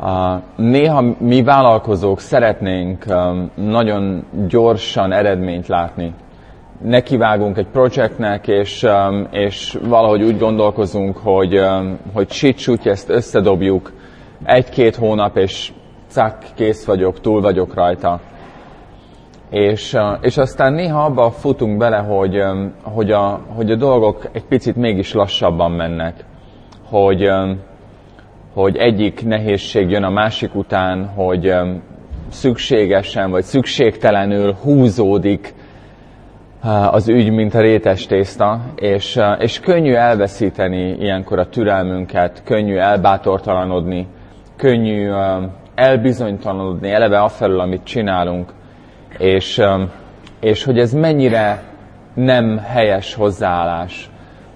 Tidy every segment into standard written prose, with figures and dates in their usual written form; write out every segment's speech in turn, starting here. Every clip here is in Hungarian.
Néha mi vállalkozók szeretnénk nagyon gyorsan eredményt látni. Nekivágunk egy projektnek, és valahogy úgy gondolkozunk, hogy sit-sut, ezt összedobjuk 1-2 hónap, és cák, kész vagyok, túl vagyok rajta. És aztán néha abba futunk bele, hogy a dolgok egy picit mégis lassabban mennek. Hogy egyik nehézség jön a másik után, hogy szükségesen vagy szükségtelenül húzódik az ügy, mint a rétes tészta, és könnyű elveszíteni ilyenkor a türelmünket, könnyű elbátortalanodni, könnyű elbizonytalanodni eleve afelől, amit csinálunk, és hogy ez mennyire nem helyes hozzáállás.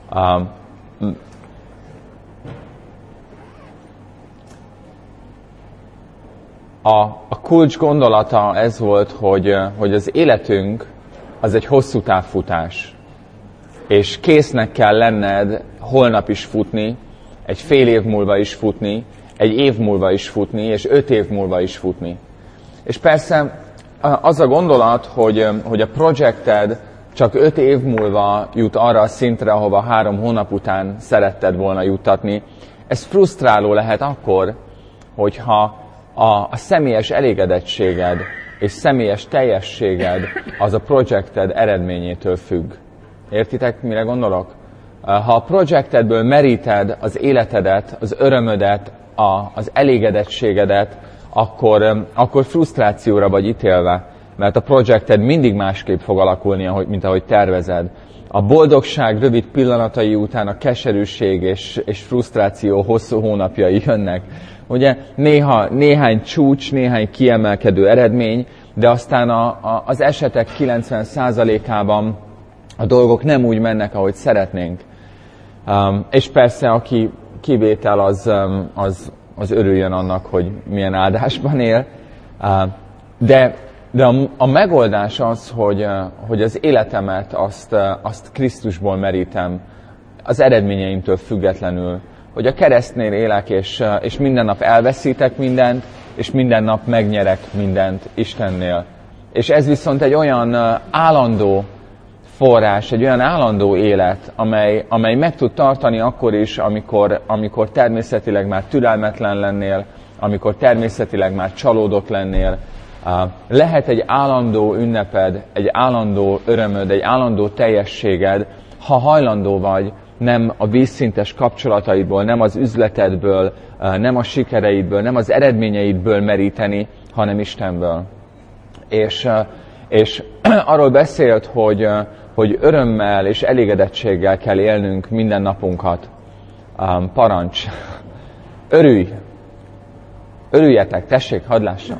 A kulcs gondolata ez volt, hogy az életünk az egy hosszú távfutás, és késznek kell lenned holnap is futni, egy fél év múlva is futni, egy év múlva is futni, és 5 év múlva is futni. És persze az a gondolat, hogy a projekted csak 5 év múlva jut arra a szintre, ahova 3 hónap után szeretted volna juttatni, ez frusztráló lehet akkor, hogyha a személyes elégedettséged és személyes teljességed az a projekted eredményétől függ. Értitek, mire gondolok? Ha a projektedből meríted az életedet, az örömödet, az elégedettségedet, akkor frusztrációra vagy ítélve, mert a projekted mindig másképp fog alakulni, mint ahogy tervezed. A boldogság rövid pillanatai után a keserűség és frusztráció hosszú hónapjai jönnek. Ugye néhány csúcs, néhány kiemelkedő eredmény, de aztán az esetek 90%-ában a dolgok nem úgy mennek, ahogy szeretnénk. És persze, aki kivétel, az örüljön annak, hogy milyen áldásban él. De a megoldás az, hogy az életemet azt Krisztusból merítem, az eredményeimtől függetlenül. Hogy a keresztnél élek, és minden nap elveszítek mindent, és minden nap megnyerek mindent Istennél. És ez viszont egy olyan állandó forrás, egy olyan állandó élet, amely meg tud tartani akkor is, amikor természetileg már türelmetlen lennél, amikor természetileg már csalódott lennél. Lehet egy állandó ünneped, egy állandó örömöd, egy állandó teljességed, ha hajlandó vagy nem a vízszintes kapcsolataidból, nem az üzletedből, nem a sikereidből, nem az eredményeidből meríteni, hanem Istenből. És arról beszélt, hogy örömmel és elégedettséggel kell élnünk minden napunkat. Parancs. Örülj! Örüljetek, tessék, hadd lássam.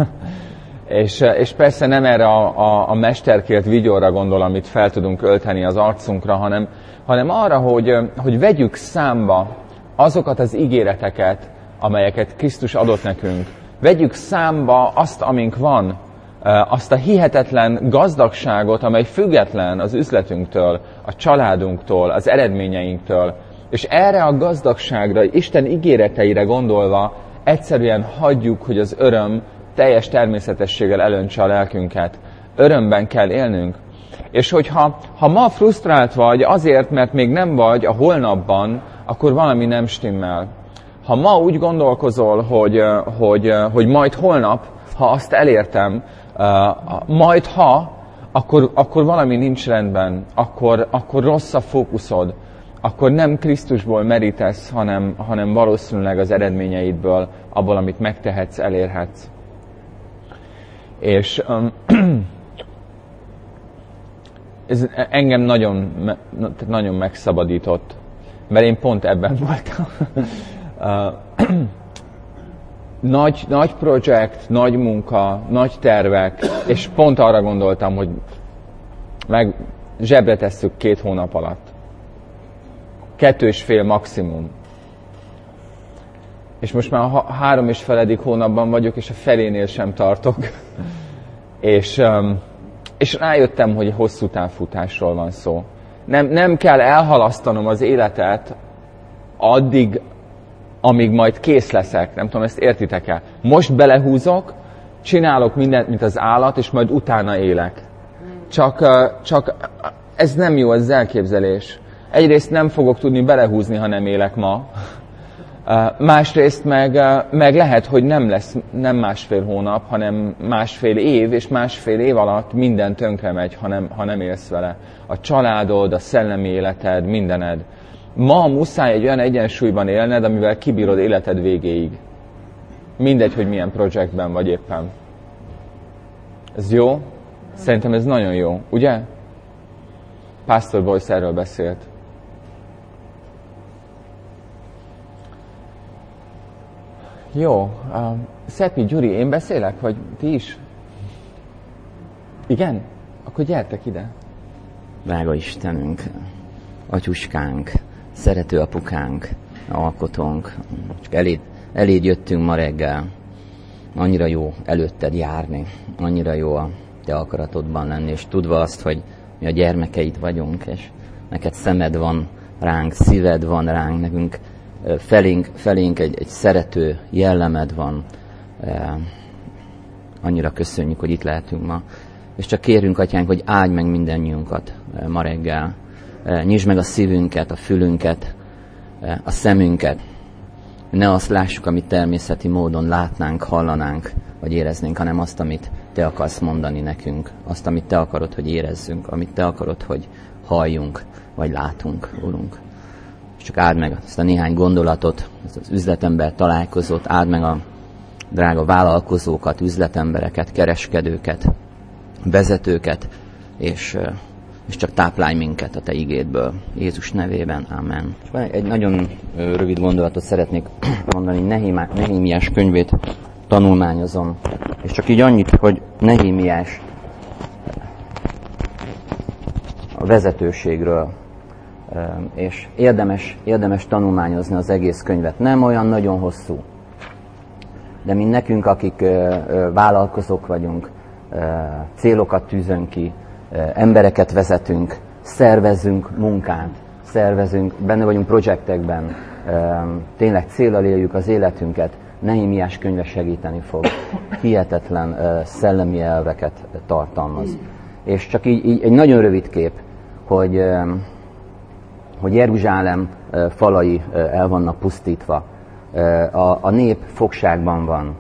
És persze nem erre a mesterkélt vigyorra gondol, amit fel tudunk ölteni az arcunkra, hanem arra, hogy vegyük számba azokat az ígéreteket, amelyeket Krisztus adott nekünk. Vegyük számba azt, amink van, azt a hihetetlen gazdagságot, amely független az üzletünktől, a családunktól, az eredményeinktől. És erre a gazdagságra, Isten ígéreteire gondolva egyszerűen hagyjuk, hogy az öröm teljes természetességgel elöntse a lelkünket. Örömben kell élnünk. És hogyha ma frusztrált vagy azért, mert még nem vagy a holnapban, akkor valami nem stimmel. Ha ma úgy gondolkozol, hogy majd holnap, ha azt elértem, majd ha, akkor valami nincs rendben, akkor rossz a fókuszod, akkor nem Krisztusból merítesz, hanem valószínűleg az eredményeidből, abból, amit megtehetsz, elérhetsz. És ez engem nagyon megszabadított, mert én pont ebben voltam. Nagy projekt, nagy munka, nagy tervek, és pont arra gondoltam, hogy meg zsebre tesszük 2 hónap alatt. 2,5 maximum. És most már 3,5. hónapban vagyok, és a felénél sem tartok. És rájöttem, hogy hosszú távfutásról van szó. Nem kell elhalasztanom az életet addig, amíg majd kész leszek. Nem tudom, ezt értitek-e? Most belehúzok, csinálok mindent, mint az állat, és majd utána élek. Csak ez nem jó, ez az elképzelés. Egyrészt nem fogok tudni belehúzni, ha nem élek ma. Másrészt meg lehet, hogy nem lesz nem másfél hónap, hanem másfél év, és másfél év alatt minden tönkre megy, ha nem élsz vele. A családod, a szellemi életed, mindened. Ma muszáj egy olyan egyensúlyban élned, amivel kibírod életed végéig. Mindegy, hogy milyen projektben vagy éppen. Ez jó? Szerintem ez nagyon jó, ugye? Pastor Boyce erről beszélt. Jó. Szepi, Gyuri, én beszélek, vagy ti is? Igen? Akkor gyertek ide. Drága Istenünk, atyuskánk, szerető apukánk, alkotónk, csak eléd jöttünk ma reggel. Annyira jó előtted járni, annyira jó a te akaratodban lenni, és tudva azt, hogy mi a gyermekeid vagyunk, és neked szemed van ránk, szíved van ránk, nekünk felénk egy szerető jellemed van. Annyira köszönjük, hogy itt lehetünk ma. És csak kérünk, Atyánk, hogy áldj meg mindannyiunkat ma reggel. Nyisd meg a szívünket, a fülünket, a szemünket. Ne azt lássuk, amit természeti módon látnánk, hallanánk, vagy éreznénk, hanem azt, amit te akarsz mondani nekünk. Azt, amit te akarod, hogy érezzünk, amit te akarod, hogy halljunk, vagy látunk, Urunk. És csak áld meg ezt a néhány gondolatot, ezt az üzletember találkozót, áld meg a drága vállalkozókat, üzletembereket, kereskedőket, vezetőket, és csak táplálj minket a te igédből. Jézus nevében. Amen. Egy nagyon rövid gondolatot szeretnék mondani. Nehémiás könyvét tanulmányozom. És csak így annyit, hogy Nehémiás a vezetőségről, és érdemes tanulmányozni az egész könyvet. Nem olyan nagyon hosszú, de mint nekünk, akik vállalkozók vagyunk, célokat tűzünk ki, embereket vezetünk, szervezzünk munkát, benne vagyunk projektekben, tényleg céllal éljük az életünket, Nehémiás könyve segíteni fog. Hihetetlen szellemi elveket tartalmaz. És csak így egy nagyon rövid kép, hogy Jeruzsálem falai el vannak pusztítva. A nép fogságban van,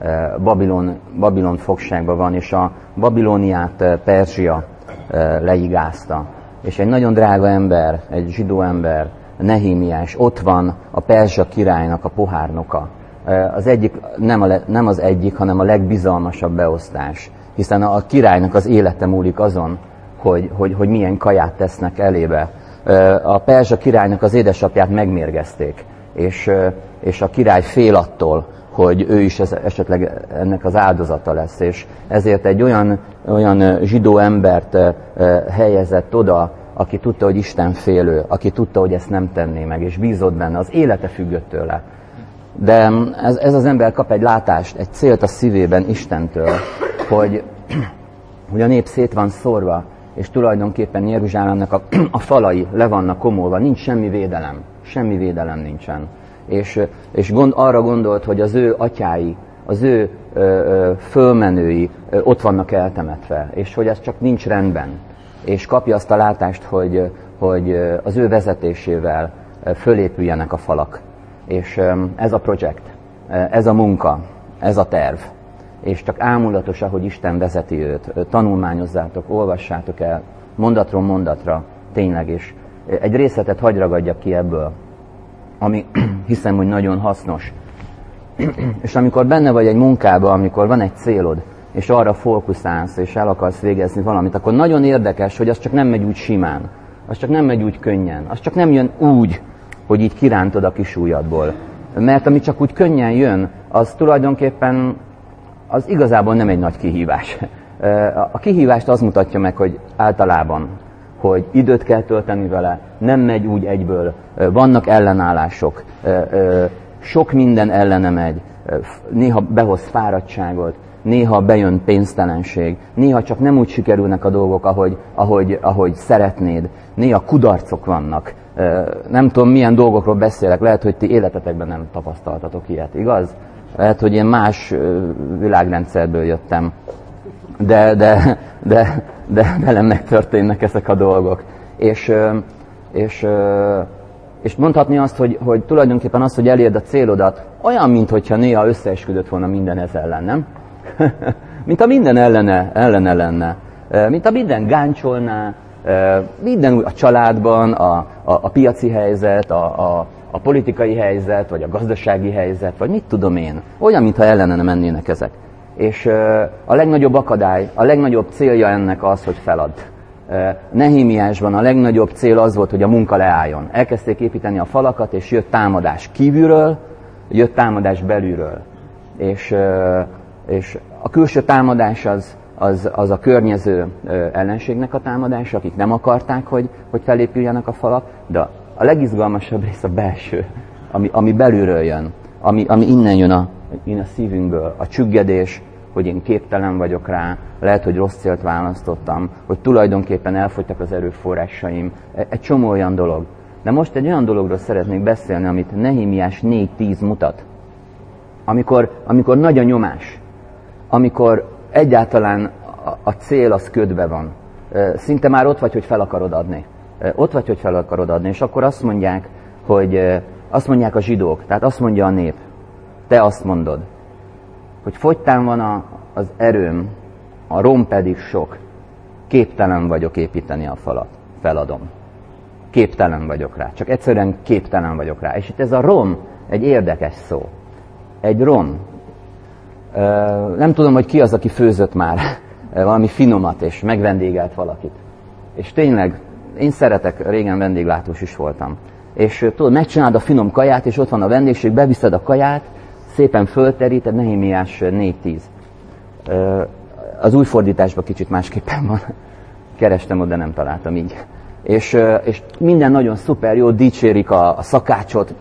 Babilon fogságban van, és a Babilóniát Perzsia leigázta. És egy nagyon drága ember, egy zsidó ember, Nehémiás, ott van a perzsa királynak a pohárnoka. Az egyik, nem az egyik, hanem a legbizalmasabb beosztás. Hiszen a királynak az élete múlik azon, hogy milyen kaját tesznek elébe. A perzsa királynak az édesapját megmérgezték, és a király fél attól, hogy ő is esetleg ennek az áldozata lesz. És ezért egy olyan zsidó embert helyezett oda, aki tudta, hogy Isten félő, aki tudta, hogy ezt nem tenné meg, és bízott benne, az élete függött tőle. De ez az ember kap egy látást, egy célt a szívében Istentől, hogy a nép szét van szórva, és tulajdonképpen Jeruzsálemnek a falai le vannak komolva, nincs semmi védelem nincsen. És arra gondolt, hogy az ő atyái, az ő fölmenői ott vannak eltemetve, és hogy ez csak nincs rendben. És kapja azt a látást, hogy az ő vezetésével fölépüljenek a falak. És ez a projekt, ez a munka, ez a terv. És csak ámulatos, ahogy Isten vezeti őt. Tanulmányozzátok, olvassátok el, mondatról mondatra, tényleg is. Egy részletet hadd ragadjak ki ebből, ami hiszem, hogy nagyon hasznos. És amikor benne vagy egy munkában, amikor van egy célod, és arra fókuszálsz, és el akarsz végezni valamit, akkor nagyon érdekes, hogy az csak nem megy úgy simán, az csak nem megy úgy könnyen, az csak nem jön úgy, hogy így kirántod a kis ujjadból. Mert ami csak úgy könnyen jön, az tulajdonképpen az igazából nem egy nagy kihívás. A kihívást az mutatja meg, hogy általában, hogy időt kell tölteni vele, nem megy úgy egyből, vannak ellenállások, sok minden ellene megy, néha behoz fáradtságot, néha bejön pénztelenség, néha csak nem úgy sikerülnek a dolgok, ahogy szeretnéd, néha kudarcok vannak. Nem tudom, milyen dolgokról beszélek, lehet, hogy ti életetekben nem tapasztaltatok ilyet, igaz? Lehet, hogy én más világrendszerből jöttem, de velem megtörténnek ezek a dolgok. És mondhatni azt, hogy tulajdonképpen az, hogy elérd a célodat, olyan, mintha néha összeesküdött volna minden ez ellen, nem? Mint a minden ellene lenne. Mint a minden gáncsolná, minden a családban, a piaci helyzet, a politikai helyzet, vagy a gazdasági helyzet, vagy mit tudom én. Olyan, mintha ellene mennének ezek. És a legnagyobb akadály, a legnagyobb célja ennek az, hogy feladd. Nehémiásban a legnagyobb cél az volt, hogy a munka leálljon. Elkezdték építeni a falakat, és jött támadás kívülről, jött támadás belülről. És a külső támadás az a környező ellenségnek a támadása, akik nem akarták, hogy felépüljenek a falak, de a legizgalmasabb rész a belső, ami belülről jön, ami innen jön a szívünkből, a csüggedés, hogy én képtelen vagyok rá, lehet, hogy rossz célt választottam, hogy tulajdonképpen elfogytak az erőforrásaim, egy csomó olyan dolog. De most egy olyan dologról szeretnék beszélni, amit Nehémiás 4:10 mutat. Amikor nagy a nyomás, amikor egyáltalán a cél az ködbe van, szinte már ott vagy, hogy fel akarod adni. Ott vagy, hogy fel akarod adni, és akkor azt mondják a zsidók, tehát azt mondja a nép, te azt mondod, hogy fogytán van az erőm, a rom pedig sok, képtelen vagyok építeni a falat, feladom. Képtelen vagyok rá, csak egyszerűen képtelen vagyok rá. És itt ez a rom egy érdekes szó. Egy rom. Nem tudom, hogy ki az, aki főzött már valami finomat, és megvendégelt valakit. És tényleg, én szeretek, régen vendéglátós is voltam. És tudod, megcsinálod a finom kaját, és ott van a vendégség, beviszed a kaját, szépen fölteríted, Nehémiás 4:10. Az új fordításban kicsit másképpen van. Kerestem ott, de nem találtam így. És minden nagyon szuper, jó, dicsérik a szakácsot.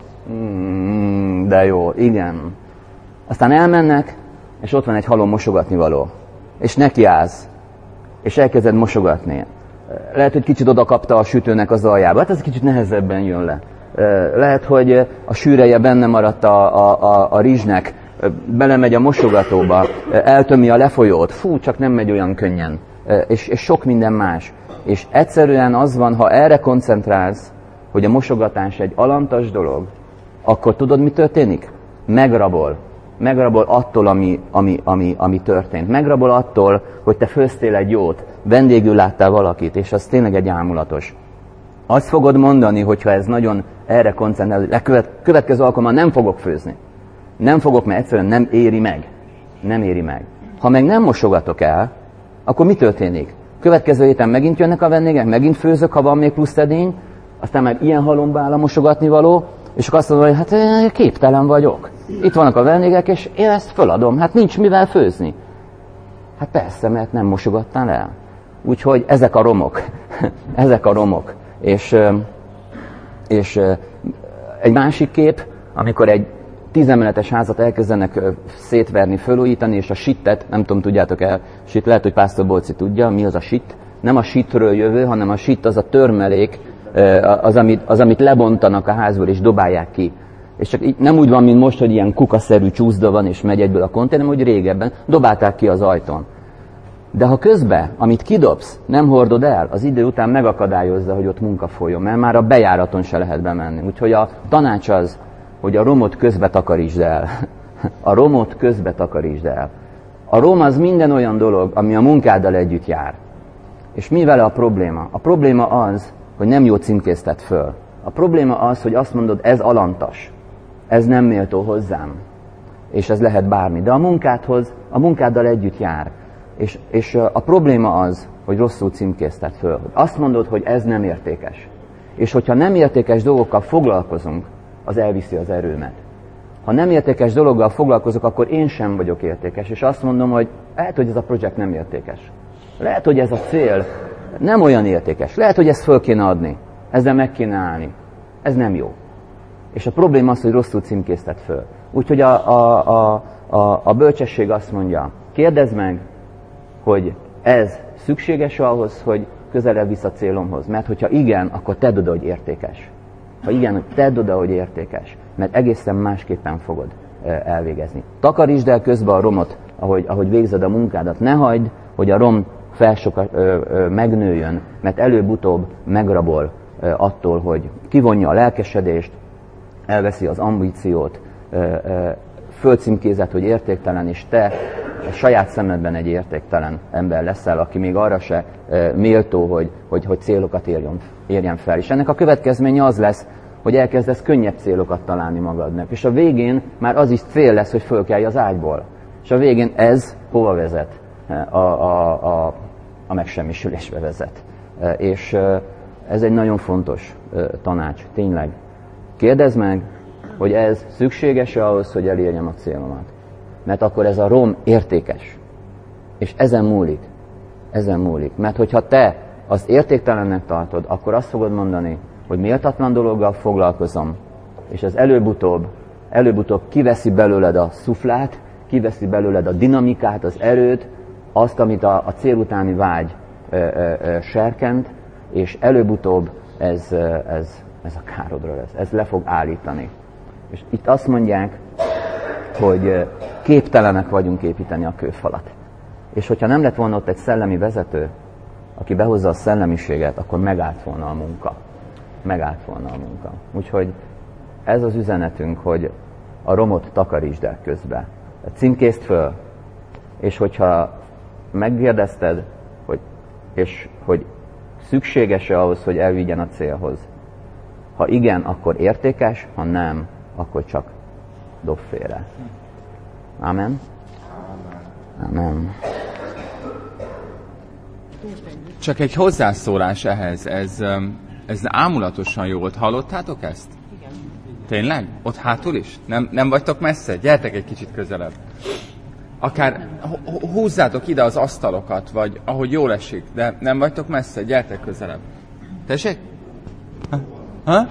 De jó, igen. Aztán elmennek, és ott van egy halom mosogatnivaló. És nekiállsz, és elkezded mosogatni. Lehet, hogy kicsit oda kapta a sütőnek az aljába. Hát ez kicsit nehezebben jön le. Lehet, hogy a sűreje benne maradt a rizsnek, belemegy a mosogatóba, eltömi a lefolyót, csak nem megy olyan könnyen. És sok minden más. És egyszerűen az van, ha erre koncentrálsz, hogy a mosogatás egy alantas dolog, akkor tudod, mi történik? Megrabol attól, ami történt. Megrabol attól, hogy te főztél egy jót, vendégül láttál valakit, és az tényleg egy ámulatos. Azt fogod mondani, hogyha ez nagyon erre koncentrál, hogy következő alkalommal nem fogok főzni. Nem fogok, mert egyszerűen nem éri meg. Nem éri meg. Ha meg nem mosogatok el, akkor mi történik? Következő héten megint jönnek a vendégek, megint főzök, ha van még plusz edény, aztán meg ilyen halomba áll a mosogatnivaló, és akkor azt mondom, hogy hát képtelen vagyok. Itt vannak a vendégek, és én ezt föladom, hát nincs mivel főzni. Hát persze, mert nem mosogattál el. Úgyhogy ezek a romok. Ezek a romok. És egy másik kép, amikor egy 10 emeletes házat elkezdenek szétverni, fölújítani, és a sittet, nem tudom, tudjátok-e, lehet, hogy Pásztor Bolci tudja, mi az a sitt. Nem a sittről jövő, hanem a sitt az a törmelék, az, amit lebontanak a házból, és dobálják ki. És csak így, nem úgy van, mint most, hogy ilyen kukaszerű csúszda van, és megy egyből a konténer, hanem hogy régebben dobálták ki az ajtón. De ha közben, amit kidobsz, nem hordod el, az idő után megakadályozza, hogy ott munka folyjon, mert már a bejáraton se lehet bemenni. Úgyhogy a tanács az, hogy a romot közbe takarítsd el. A romot közbe takarítsd el. A rom az minden olyan dolog, ami a munkáddal együtt jár. És mi vele a probléma? A probléma az, hogy nem jó címkéztet föl. A probléma az, hogy azt mondod, ez alantas, ez nem méltó hozzám, és ez lehet bármi. De a munkáddal együtt jár. És a probléma az, hogy rosszul címkéztet föl. Azt mondod, hogy ez nem értékes. És hogyha nem értékes dolgokkal foglalkozunk, az elviszi az erőmet. Ha nem értékes dologgal foglalkozok, akkor én sem vagyok értékes. És azt mondom, hogy lehet, hogy ez a projekt nem értékes. Lehet, hogy ez a cél nem olyan értékes. Lehet, hogy ezt föl kéne adni. Ezzel meg kéne állni. Ez nem jó. És a probléma az, hogy rosszul címkéztet föl. Úgyhogy A bölcsesség azt mondja, kérdezd meg, hogy ez szükséges ahhoz, hogy közelebb visz a célomhoz. Mert hogyha igen, akkor tedd oda, hogy értékes. Ha igen, tedd oda, hogy értékes. Mert egészen másképpen fogod elvégezni. Takarítsd el közben a romot, ahogy végzed a munkádat. Ne hagyd, hogy a rom megnőjön, mert előbb-utóbb megrabol attól, hogy kivonja a lelkesedést, elveszi az ambíciót, földcímkézed, hogy értéktelen, és te a saját szemedben egy értéktelen ember leszel, aki még arra se méltó, hogy célokat érjen fel. És ennek a következménye az lesz, hogy elkezdesz könnyebb célokat találni magadnak. És a végén már az is cél lesz, hogy fölkelj az ágyból. És a végén ez hova vezet? A megsemmisülésbe vezet. És ez egy nagyon fontos tanács, tényleg. Kérdezd meg, hogy ez szükséges-e ahhoz, hogy elérjem a célomat. Mert akkor ez a rom értékes. És ezen múlik. Ezen múlik. Mert hogyha te azt értéktelennek tartod, akkor azt fogod mondani, hogy méltatlan dologgal foglalkozom, és ez előbb-utóbb kiveszi belőled a szuflát, kiveszi belőled a dinamikát, az erőt, azt, amit a cél utáni vágy serkent, és előbb-utóbb ez a károdra lesz. Ez le fog állítani. És itt azt mondják, hogy képtelenek vagyunk építeni a kőfalat. És hogyha nem lett volna ott egy szellemi vezető, aki behozza a szellemiséget, akkor megállt volna a munka. Megállt volna a munka. Úgyhogy ez az üzenetünk, hogy a romot takarítsd el közbe. Címkézd föl, és hogyha megkérdezted, hogy szükséges-e ahhoz, hogy elvigyen a célhoz. Ha igen, akkor értékes, ha nem, akkor csak dob félre. Amen? Amen. Csak egy hozzászólás ehhez, ez ámulatosan jó volt. Hallottátok ezt? Igen. Tényleg? Ott hátul is? Nem vagytok messze? Gyertek egy kicsit közelebb. Akár húzzátok ide az asztalokat, vagy ahogy jól esik, de nem vagytok messze? Gyertek közelebb. Tessék? Ha?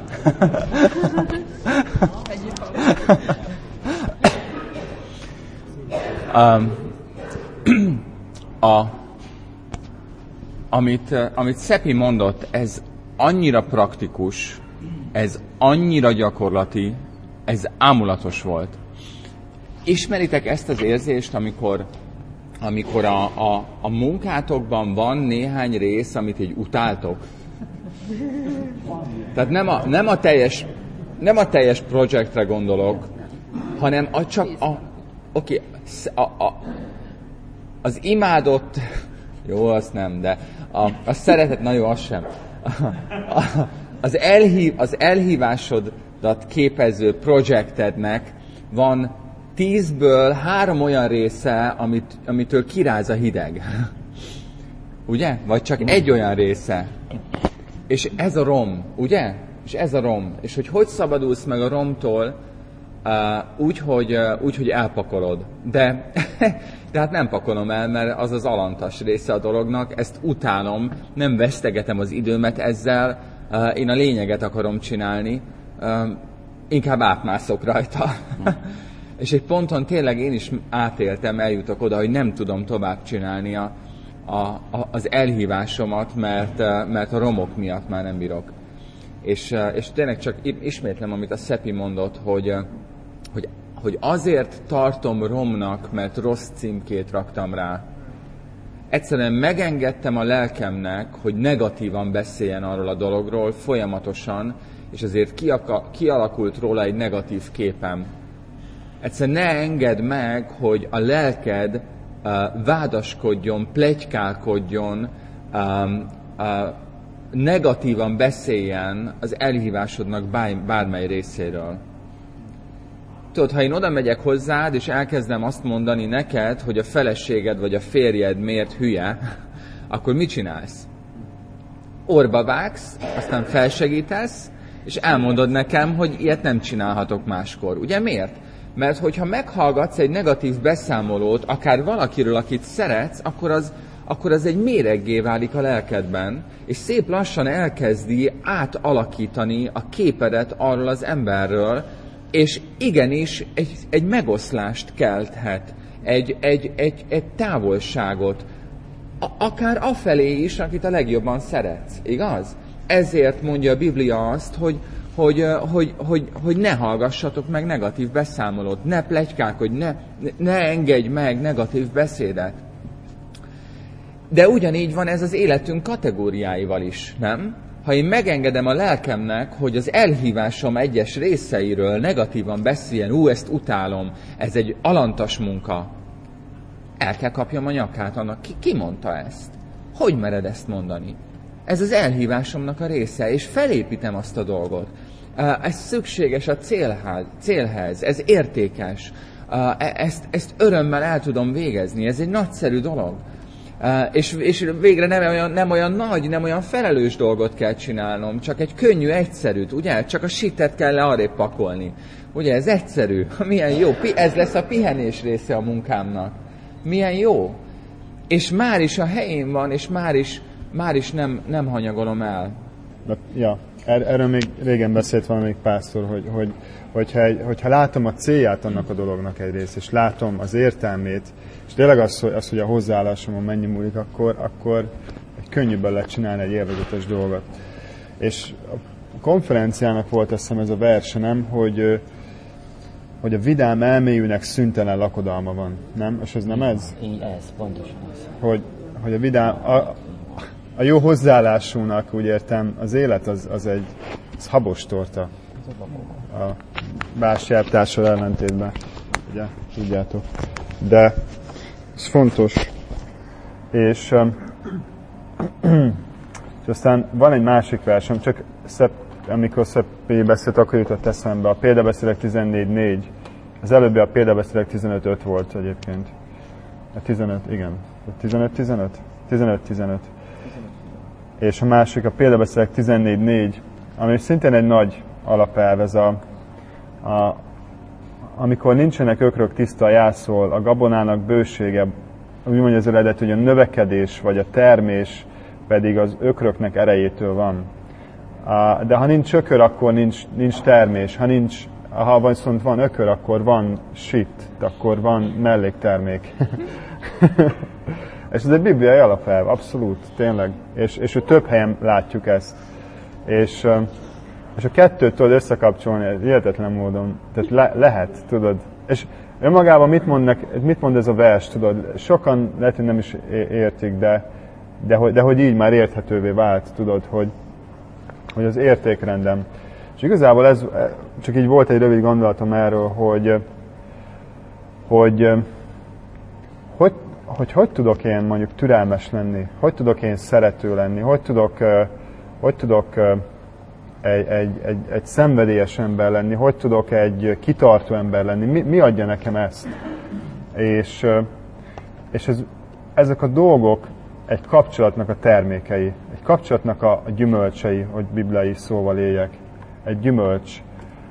Amit Szepi mondott, ez annyira praktikus, ez annyira gyakorlati, ez ámulatos volt. Ismeritek ezt az érzést, amikor a munkátokban van néhány rész, amit így utáltok? Tehát nem a teljes projektre gondolok, hanem az imádott, jó, azt nem, de a szeretet, na jó, az sem. Az elhívásodat képező projektednek van 10-ből 3 olyan része, amitől kiráz a hideg. Ugye? Vagy csak egy olyan része. És ez a rom, ugye? És ez a rom. És hogy szabadulsz meg a romtól, úgy, hogy elpakolod. De hát nem pakolom el, mert az az alantas része a dolognak, ezt utálom, nem vesztegetem az időmet ezzel, én a lényeget akarom csinálni, inkább átmászok rajta. És egy ponton tényleg én is átéltem, eljutok oda, hogy nem tudom tovább csinálni az elhívásomat, mert a romok miatt már nem bírok. És tényleg csak ismétlem, amit a Szepi mondott, hogy azért tartom romnak, mert rossz címkét raktam rá. Egyszerűen megengedtem a lelkemnek, hogy negatívan beszéljen arról a dologról folyamatosan, és ezért kialakult róla egy negatív képem. Egyszerűen ne engedd meg, hogy a lelked vádaskodjon, pletykálkodjon, negatívan beszéljen az elhívásodnak bármely részéről. Tudod, ha én oda megyek hozzád, és elkezdem azt mondani neked, hogy a feleséged vagy a férjed miért hülye, akkor mit csinálsz? Orba vágsz, aztán felsegítesz, és elmondod nekem, hogy ilyet nem csinálhatok máskor. Ugye miért? Mert hogyha meghallgatsz egy negatív beszámolót, akár valakiről, akit szeretsz, akkor az egy méreggé válik a lelkedben, és szép lassan elkezdi átalakítani a képedet arról az emberről, És igenis egy megoszlást kelthet, egy távolságot, akár afelé is, akit a legjobban szeretsz, igaz? Ezért mondja a Biblia azt, hogy ne hallgassatok meg negatív beszámolót, ne pletykálkodj, ne engedj meg negatív beszédet. De ugyanígy van ez az életünk kategóriáival is, nem? Ha én megengedem a lelkemnek, hogy az elhívásom egyes részeiről negatívan beszéljen, ezt utálom, ez egy alantas munka, el kell kapjam a nyakát annak. Ki mondta ezt? Hogy mered ezt mondani? Ez az elhívásomnak a része, és felépítem azt a dolgot. Ez szükséges a célhez, ez értékes. Ezt örömmel el tudom végezni, ez egy nagyszerű dolog. És végre nem olyan nagy, nem olyan felelős dolgot kell csinálnom, csak egy könnyű, egyszerűt, ugye? Csak a shitet kell arrébb pakolni. Ugye, ez egyszerű, milyen jó, ez lesz a pihenés része a munkámnak. Milyen jó. És már is a helyén van, és már is nem hanyagolom el. Ja, erről még régen beszélt valamelyik pásztor, hogyha látom a célját annak a dolognak egyrészt, és látom az értelmét, és tényleg az, hogy a hozzáállásomon mennyi múlik, akkor könnyűbben lehet csinálni egy élvezetes dolgot. És a konferenciának volt, azt hiszem, ez a verse, nem? Hogy a vidám elméjűnek szüntelen lakodalma van, nem? És ez nem ez? Így ez, pontosan ez. Hogy a vidám, a jó hozzáállásúnak, úgy értem, az élet az egy habos torta. A bástyártársal ellentétben, ugye, tudjátok. De ez fontos. És aztán van egy másik versem, csak amikor Szeppi beszélt, akkor jutott eszembe. A példabeszédek 14.4. Az előbbi a példabeszédek 15.5 volt egyébként. A 15, igen. 15.15? 15.15. És a másik a példabeszédek 14.4, ami szintén egy nagy alapelv, ez amikor nincsenek ökrök, tiszta a jászol, a gabonának bősége, úgy mondja az eredet, hogy a növekedés vagy a termés pedig az ökröknek erejétől van. De ha nincs ökör, akkor nincs termés. Ha viszont van ökör, akkor van shit, akkor van melléktermék. És ez egy bibliai alapelv, abszolút, tényleg. És több helyen látjuk ezt. És a kettőt tudod összekapcsolni hihetetlen módon. Tehát lehet, tudod. És önmagában mit mond ez a vers, tudod? Sokan lehet, hogy nem is értik, de hogy így már érthetővé vált, tudod, hogy az értékrendem. És igazából ez, csak így volt egy rövid gondolatom erről, hogy tudok én mondjuk türelmes lenni, hogy tudok én szerető lenni, hogy tudok egy szenvedélyes ember lenni, hogy tudok egy kitartó ember lenni, mi adja nekem ezt? És ezek a dolgok egy kapcsolatnak a termékei, egy kapcsolatnak a gyümölcsei, hogy bibliai szóval éljek, egy gyümölcs.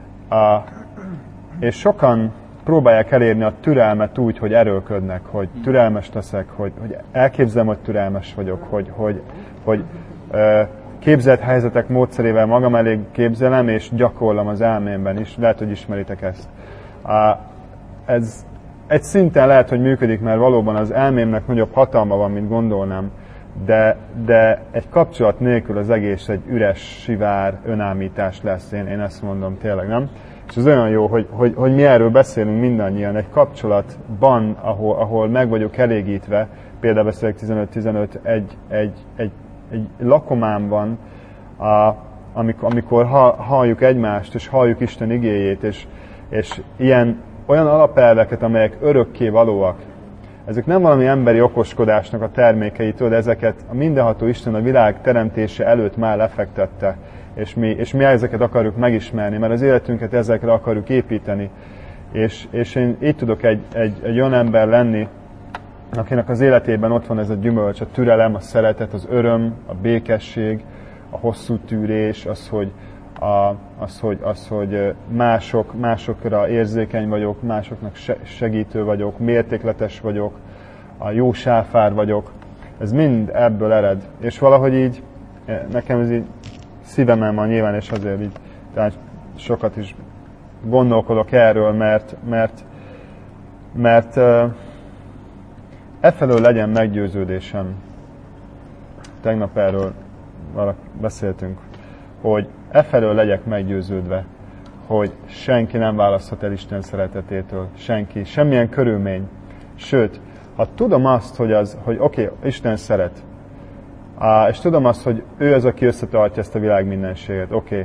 És sokan próbálják elérni a türelmet úgy, hogy erőlködnek, hogy türelmes leszek, hogy elképzelem, hogy türelmes vagyok, hogy képzelt helyzetek módszerével magam elé képzelem, és gyakorlom az elmémben is. Lehet, hogy ismeritek ezt. Ez egy szinten lehet, hogy működik, mert valóban az elmémnek nagyobb hatalma van, mint gondolnám, de egy kapcsolat nélkül az egész egy üres, sivár önállítás lesz, én ezt mondom tényleg, nem? És ez olyan jó, hogy mi erről beszélünk mindannyian, egy kapcsolatban, ahol meg vagyok elégítve, például beszélek 15-15, egy lakománban, amikor halljuk egymást, és halljuk Isten igéjét, és olyan alapelveket, amelyek örökké valóak. Ezek nem valami emberi okoskodásnak a termékei, tudod, ezeket a mindenható Isten a világ teremtése előtt már lefektette, és mi ezeket akarjuk megismerni, mert az életünket ezekre akarjuk építeni. És én így tudok egy olyan ember lenni, akinek az életében ott van ez a gyümölcs, a türelem, a szeretet, az öröm, a békesség, a hosszú tűrés, az, hogy másokra érzékeny vagyok, másoknak segítő vagyok, mértékletes vagyok, a jó sáfár vagyok. Ez mind ebből ered. És valahogy így, nekem ez így szívemen van nyilván, és azért így, tehát sokat is gondolkodok erről, mert efelől legyen meggyőződésem. Tegnap erről beszéltünk, hogy efelől legyek meggyőződve, hogy senki nem választhat el Isten szeretetétől. Senki, semmilyen körülmény. Sőt, ha tudom azt, hogy oké, Isten szeret, és tudom azt, hogy ő az, aki összetartja ezt a világ mindenséget, oké.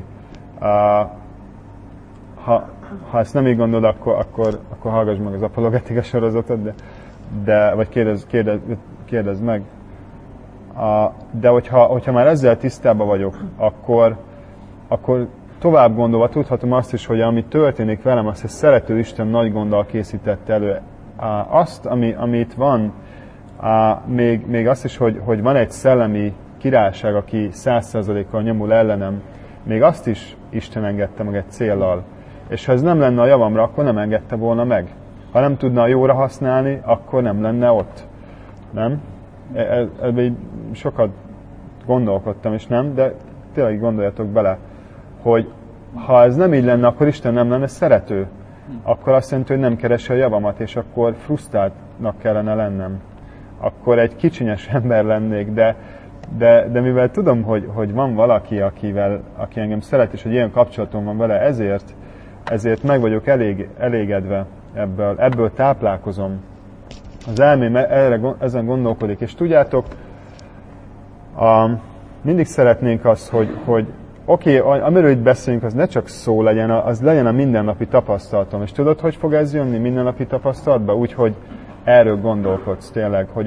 Ha ezt nem így gondolod, akkor hallgass meg az apologetika sorozatot, vagy kérdezz meg. De hogyha már ezzel tisztában vagyok, akkor tovább gondolva tudhatom azt is, hogy ami történik velem, azt egy szerető Isten nagy gonddal készítette elő. Azt, ami itt van, még azt is, hogy van egy szellemi királyság, aki 100%-kal nyomul ellenem, még azt is Isten engedte meg egy céllal. És ha ez nem lenne a javamra, akkor nem engedte volna meg. Ha nem tudna a jóra használni, akkor nem lenne ott. Nem? Ebben sokat gondolkodtam, és nem, de tényleg gondoljatok bele, hogy ha ez nem így lenne, akkor Isten nem lenne szerető. Akkor azt jelenti, hogy nem keresi a javamat, és akkor frusztráltnak kellene lennem. Akkor egy kicsinyes ember lennék, de mivel tudom, hogy van valaki, aki engem szeret, és hogy ilyen kapcsolatom van vele, ezért meg vagyok elégedve ebből táplálkozom. Az elmém ezen gondolkodik, és tudjátok, mindig szeretnénk azt, hogy oké, amiről itt beszélünk, az ne csak szó legyen, az legyen a mindennapi tapasztalatom. És tudod, hogy fog ez jönni mindennapi tapasztalatba? Úgyhogy erről gondolkodsz tényleg, hogy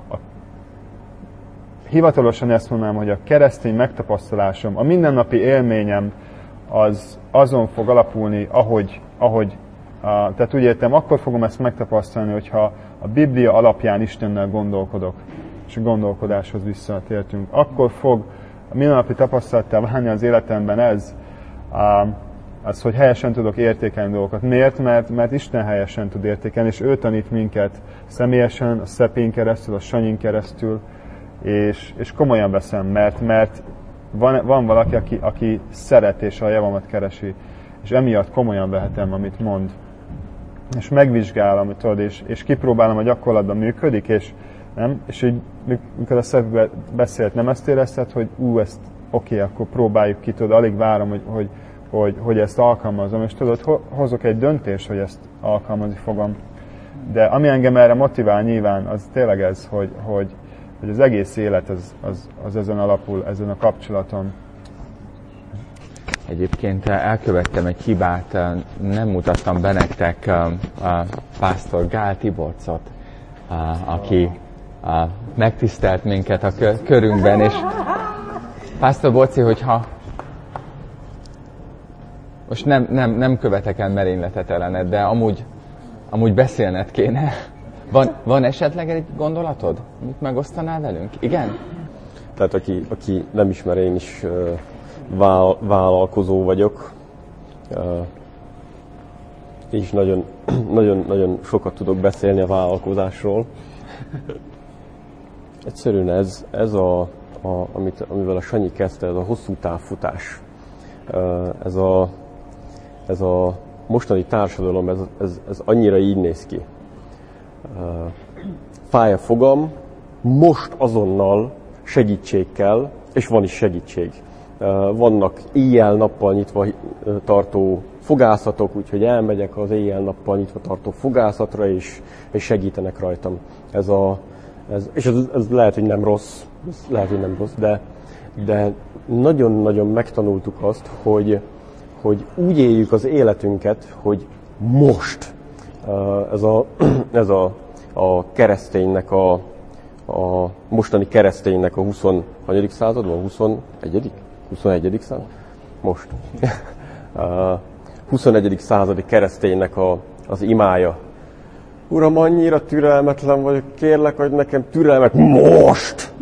hivatalosan ezt mondanám, hogy a keresztény megtapasztalásom, a mindennapi élményem az azon fog alapulni, ahogy tehát úgy értem, akkor fogom ezt megtapasztalni, hogyha a Biblia alapján Istennel gondolkodok, és a gondolkodáshoz visszatértünk. Akkor fog a mindennapi tapasztalattá válni az életemben az, hogy helyesen tudok értékelni dolgokat. Miért? Mert Isten helyesen tud értékelni, és ő tanít minket személyesen, a Szepén keresztül, a Sanyin keresztül, és komolyan veszem, mert van valaki, aki szeret, és a javamat keresi, és emiatt komolyan vehetem, amit mond. És megvizsgálom, tudod, és kipróbálom, a gyakorlatban működik, és így, mikor a Szefi beszélt, nem ezt érezted, hogy ezt oké, akkor próbáljuk ki, tudod, alig várom, hogy ezt alkalmazom, és tudod, hozok egy döntést, hogy ezt alkalmazni fogom. De ami engem erre motivál nyilván, az tényleg ez, hogy az egész élet az ezen alapul, ezen a kapcsolaton. Egyébként elkövettem egy hibát, nem mutattam be nektek a pásztor Gál Tiborcot, aki megtisztelt minket a körünkben, és pásztor Boci, hogyha most nem követek el merényletet ellened, de amúgy beszélned kéne. Van esetleg egy gondolatod, amit megosztanál velünk? Igen? Tehát aki nem ismer, én is vállalkozó vagyok, és nagyon sokat tudok beszélni a vállalkozásról. Egyszerűen amivel a Sanyi kezdte, ez a hosszú távfutás. Ez a mostani társadalom, ez annyira így néz ki. Fáj a fogam, most azonnal segítség kell, és van is segítség. Vannak éjjel-nappal nyitva tartó fogászatok, úgyhogy elmegyek az éjjel-nappal nyitva tartó fogászatra, és segítenek rajtam. Ez lehet, hogy nem rossz, de nagyon-nagyon megtanultuk azt, hogy úgy éljük az életünket, hogy most. Ez a kereszténynek, a mostani kereszténynek a 21. században, 21. század? Most. 21. századi kereszténynek az imája. Uram, annyira türelmetlen vagyok, kérlek, hogy nekem türelmet most!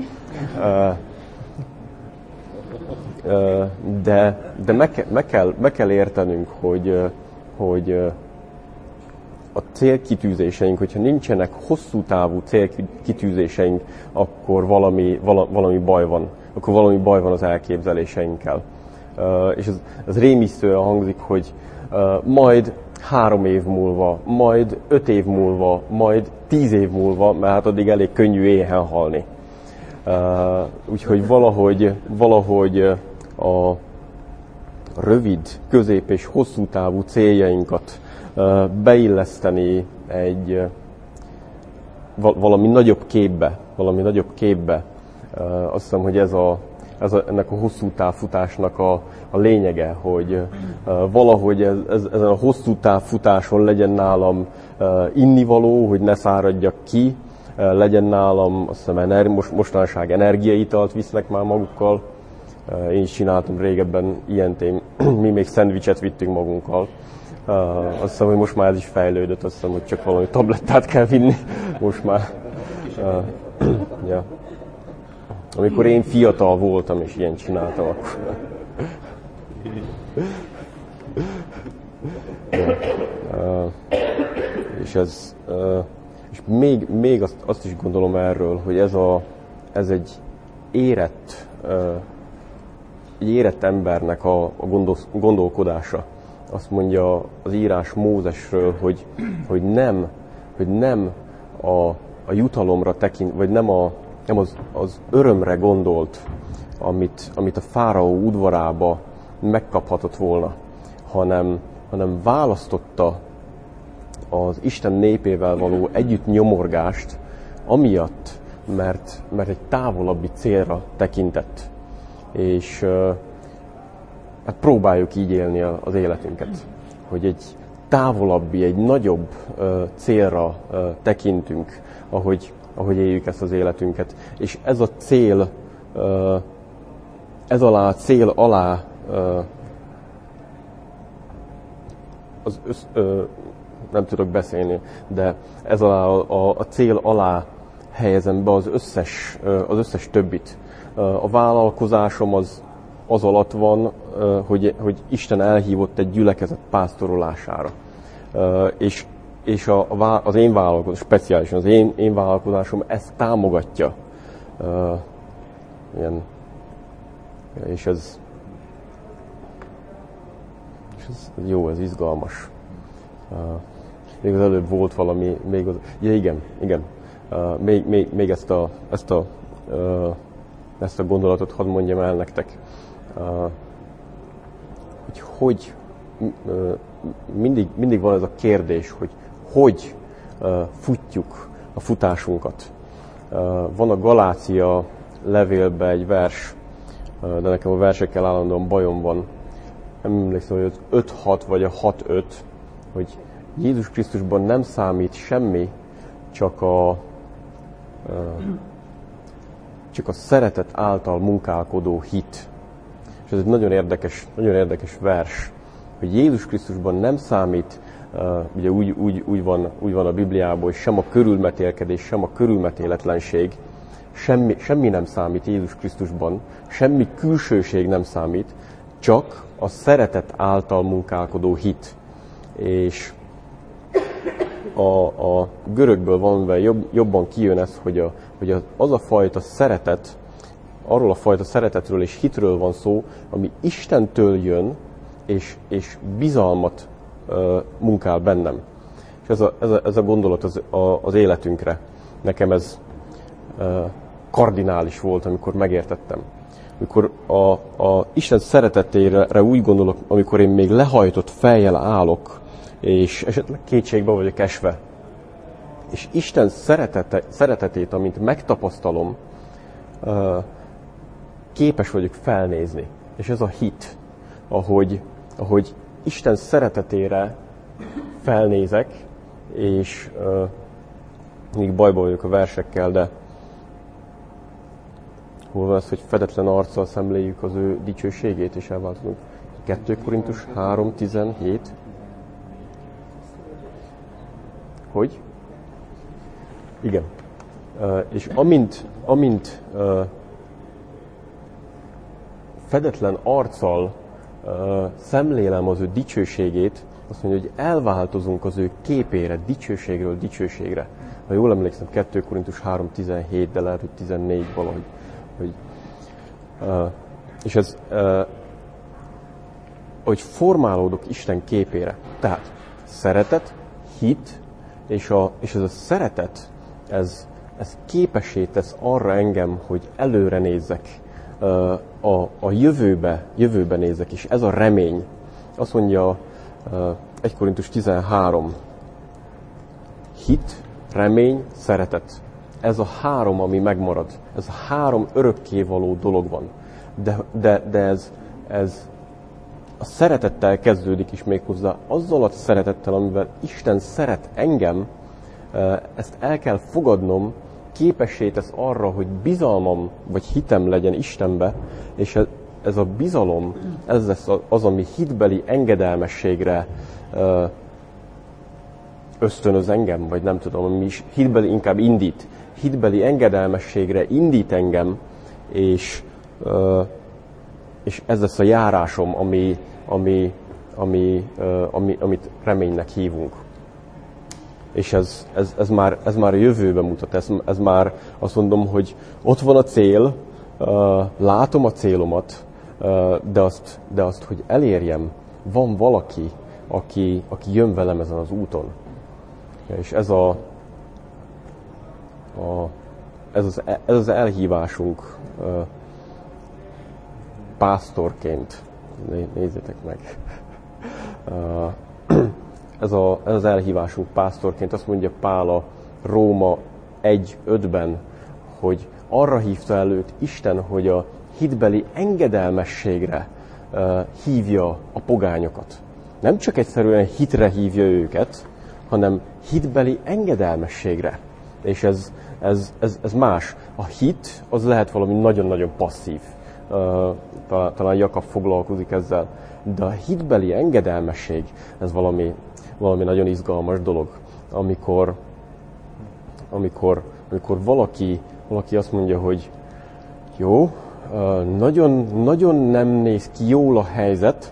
De meg kell értenünk, hogy a célkitűzéseink, hogyha nincsenek hosszú távú célkitűzéseink, akkor valami baj van. Akkor valami baj van az elképzeléseinkkel. És ez rémisztően hangzik, majd 3 év múlva, majd 5 év múlva, majd 10 év múlva, mert hát addig elég könnyű éhen halni. Úgyhogy valahogy a rövid, közép és hosszú távú céljainkat beilleszteni egy valami nagyobb képbe. Azt hiszem, hogy ennek a hosszú távfutásnak a lényege, hogy valahogy ezen a hosszú távfutáson legyen nálam innivaló, hogy ne száradjak ki, legyen nálam, azt hiszem, mostanság energiaitalt visznek már magukkal. Én is csináltam régebben ilyent, mi még szendvicset vittünk magunkkal. Azt hiszem, hogy most már ez is fejlődött, azt hiszem, hogy csak valami tablettát kell vinni most már. Ja. Amikor én fiatal voltam és ilyen csináltam, akkor... És még azt is gondolom erről, hogy ez egy érett embernek a gondolkodása. Azt mondja az írás Mózesről, hogy nem a jutalomra tekint, vagy nem az örömre gondolt, amit a fáraó udvarába megkaphatott volna, hanem választotta az Isten népével való együtt nyomorgást, amiatt, mert egy távolabbi célra tekintett. És hát próbáljuk így élni az életünket, hogy egy távolabbi, egy nagyobb célra tekintünk, ahogy éljük ezt az életünket. És ez a cél, cél alá nem tudok beszélni, de ez alá a cél alá helyezem be az összes többit. A vállalkozásom az alatt van, hogy Isten elhívott egy gyülekezet pásztorolására. És az én vállalkozásom, speciálisan az én vállalkozásom ezt támogatja. És ez jó, ez izgalmas. Még az előbb volt valami, ja igen. Még ezt a gondolatot hadd mondjam el nektek. Hogy mindig van ez a kérdés, hogy futjuk a futásunkat. Van a Galácia levélben egy vers, de nekem a versekkel állandóan bajom van. Nem emlékszem, hogy az 5-6 vagy a 6-5, hogy Jézus Krisztusban nem számít semmi, csak a szeretet által munkálkodó hit. És ez egy nagyon érdekes vers, hogy Jézus Krisztusban nem számít, ugye úgy van a Bibliában, hogy sem a körülmetélkedés, sem a körülmetéletlenség, semmi nem számít Jézus Krisztusban, semmi külsőség nem számít, csak a szeretet által munkálkodó hit. És a görögből valamivel jobban kijön ez, hogy az a fajta szeretet, arról a fajta szeretetről és hitről van szó, ami Istentől jön, és bizalmat munkál bennem. És ez a gondolat az életünkre. Nekem ez kardinális volt, amikor megértettem. Amikor a Isten szeretetére úgy gondolok, amikor én még lehajtott fejjel állok, és esetleg kétségbe vagyok esve. És Isten szeretetét, amint megtapasztalom, képes vagyok felnézni. És ez a hit, ahogy Isten szeretetére felnézek, és még bajba vagyok a versekkel, de hol van az, hogy fedetlen arccal szemléljük az ő dicsőségét, és elváltozunk. 2 Korintus 3:17. Hogy? Igen. És amint fedetlen arccal szemlélem az ő dicsőségét, azt mondja, hogy elváltozunk az ő képére, dicsőségről dicsőségre. Ha jól emlékszem, 2 Korintus 3:17, de lehet, hogy 14 valahogy. És ez hogy formálódok Isten képére. Tehát szeretet, hit, és ez a szeretet, ez képessé tesz arra engem, hogy előre nézzek, a jövőbe nézek, és ez a remény. Azt mondja 1 Korintus 13, hit, remény, szeretet. Ez a három, ami megmarad. Ez a három örökkévaló dolog van. De ez a szeretettel kezdődik is méghozzá, azzal a szeretettel, amivel Isten szeret engem, ezt el kell fogadnom, képessé tesz arra, hogy bizalmam vagy hitem legyen Istenbe, és ez a bizalom, ez lesz az, ami hitbeli engedelmességre ösztönöz engem, vagy nem tudom, ami is hitbeli inkább indít. Hitbeli engedelmességre indít engem, és ez lesz a járásom, amit reménynek hívunk. És ez már a jövőbe mutat, ez már azt mondom, hogy ott van a cél, látom a célomat, de azt, hogy elérjem, van valaki, aki jön velem ezen az úton. És ez az elhívásunk pásztorként. Nézzétek meg. Ez az elhívásunk pásztorként, azt mondja Pál a Róma 1:5-ben, hogy arra hívta el őt Isten, hogy a hitbeli engedelmességre hívja a pogányokat. Nem csak egyszerűen hitre hívja őket, hanem hitbeli engedelmességre. És ez más. A hit az lehet valami nagyon-nagyon passzív. Talán Jakab foglalkozik ezzel. De a hitbeli engedelmesség, ez valami nagyon izgalmas dolog. Amikor valaki azt mondja, hogy jó, nagyon nem néz ki jól a helyzet,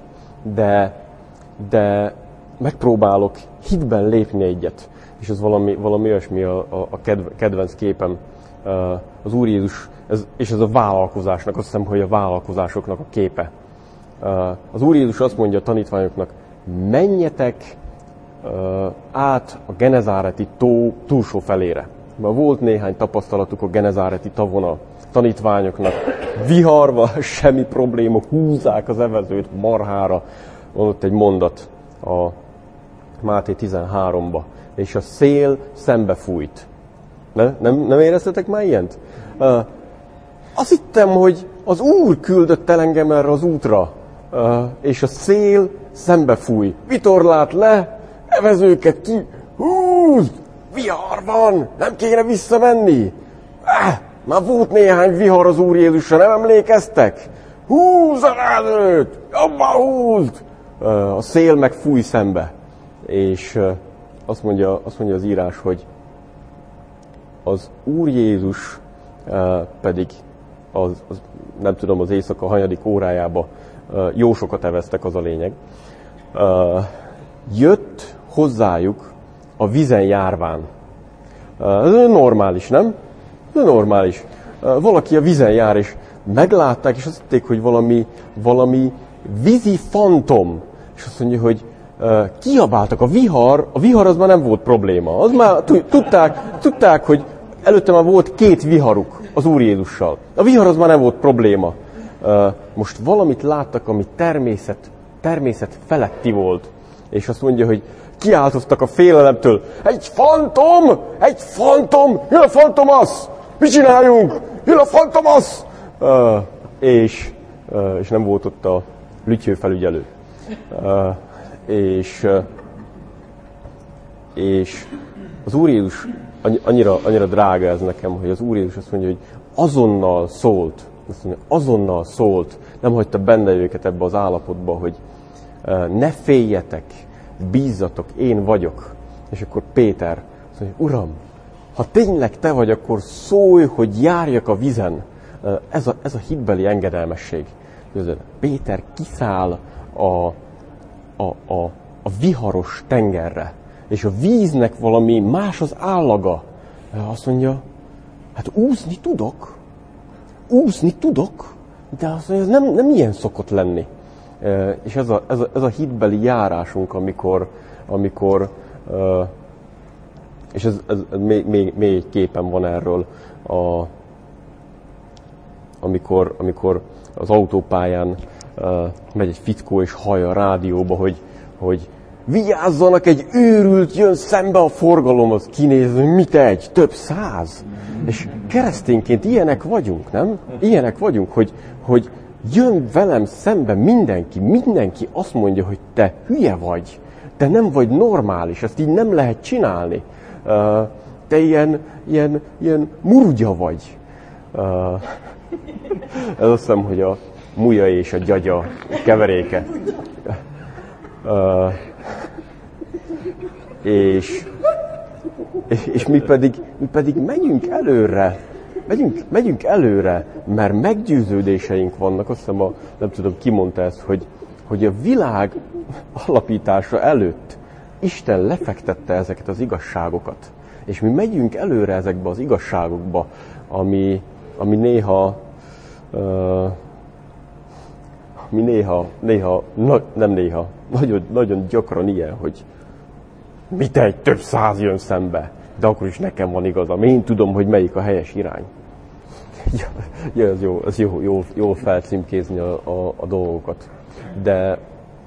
de megpróbálok hitben lépni egyet. És ez valami olyasmi a kedvenc képem. Az Úr Jézus, és ez a vállalkozásnak, azt hiszem, hogy a vállalkozásoknak a képe. Az Úr Jézus azt mondja a tanítványoknak, menjetek át a Genezáreti tó túlsó felére. Már volt néhány tapasztalatuk a Genezáreti tavon a tanítványoknak. Viharva, semmi probléma, húzzák az evezőt marhára. Van ott egy mondat a Máté 13-ba. És a szél szembe fújt. Nem éreztetek már ilyent? Azt hittem, hogy az Úr küldött el engem erre az útra, és a szél szembe fúj. Vitorlát le, evezőket ki, húzd, vihar van, nem kéne visszamenni. Már volt néhány vihar az Úr Jézusra, nem emlékeztek? Húzd a evezőt, jobban húzd! A szél meg fúj szembe. És azt mondja az írás, hogy az Úr Jézus pedig nem tudom, az éjszaka hanyadik órájába jó sokat eveztek, az a lényeg. Jött hozzájuk a vízen járván. Ez normális, nem? Ez normális. Valaki a vízen jár, és meglátták, és azt hitték, hogy valami vízi fantom. És azt mondja, hogy kiabáltak, a vihar az már nem volt probléma. Az már tudták, hogy előtte már volt 2 viharuk az Úr Jézussal. A vihar az már nem volt probléma. Most valamit láttak, ami természet feletti volt. És azt mondja, hogy kiáltoztak a félelemtől. Egy fantom! Jön a fantomasz! Mit csináljunk? Jön a fantomasz! És nem volt ott a lütyhőfelügyelő. És az Úr Jézus, annyira drága ez nekem, hogy az Úr Jézus azt mondja, hogy azonnal szólt, nem hagyta benne őket ebbe az állapotba, hogy ne féljetek, bízzatok, én vagyok. És akkor Péter azt mondja, Uram, ha tényleg te vagy, akkor szólj, hogy járjak a vízen. Ez a hitbeli engedelmesség. Péter kiszáll a viharos tengerre, és a víznek valami más az állaga. Azt mondja, hát úszni tudok, de azt mondja, ez nem ilyen szokott lenni. És ez a hitbeli járásunk, amikor és ez még egy képen van erről, amikor az autópályán megy egy fickó és hallja a rádióba, hogy vigyázzanak, egy őrült jön szembe a forgalomhoz, kinézni, mit egy, több 100. És keresztényként ilyenek vagyunk, nem? Ilyenek vagyunk, hogy jön velem szembe mindenki azt mondja, hogy te hülye vagy, te nem vagy normális, ezt így nem lehet csinálni. Te ilyen murugya vagy. Ez azt hiszem, hogy a muja és a gyagya keveréke. És mi pedig megyünk előre, mert meggyőződéseink vannak. Azt hiszem, nem tudom, ki mondta ezt, hogy a világ alapítása előtt Isten lefektette ezeket az igazságokat. És mi megyünk előre ezekbe az igazságokba, ami néha nagyon gyakran ilyen, hogy mit egy több 100 jön szembe, de akkor is nekem van igazam. Én tudom, hogy melyik a helyes irány. Ja, ez jó felcímkézni a dolgokat. De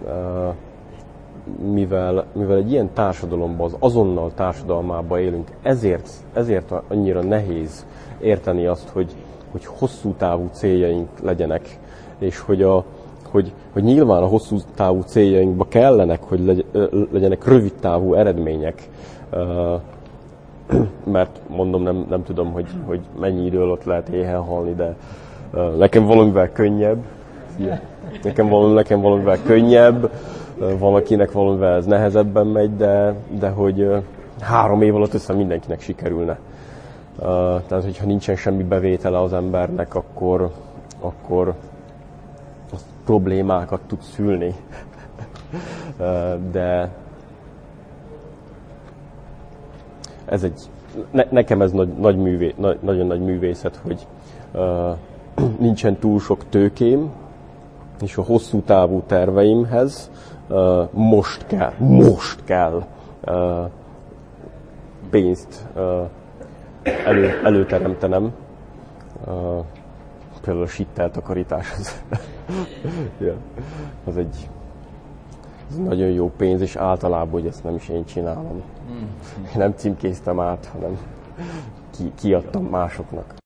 mivel egy ilyen társadalomban, az azonnal társadalmában élünk, ezért annyira nehéz érteni azt, hogy hosszú távú céljaink legyenek, és hogy nyilván a hosszú távú céljainkba kellenek, hogy legyenek rövid távú eredmények, mert mondom, nem tudom, hogy mennyi idő alatt lehet éhen halni, de nekem valamivel könnyebb, nekem valamivel könnyebb, valakinek valamivel ez nehezebben megy, de hogy 3 év alatt össze mindenkinek sikerülne. Tehát, hogyha nincsen semmi bevétele az embernek, akkor az problémákat tud szülni. De ez nekem ez nagyon nagy művészet, hogy nincsen túl sok tőkém, és a hosszú távú terveimhez most kell pénzt előteremtenem. Például a sitteltakarítás az egy nagyon jó pénz, és általában, hogy ezt nem is én csinálom. Nem címkéztem át, hanem kiadtam másoknak.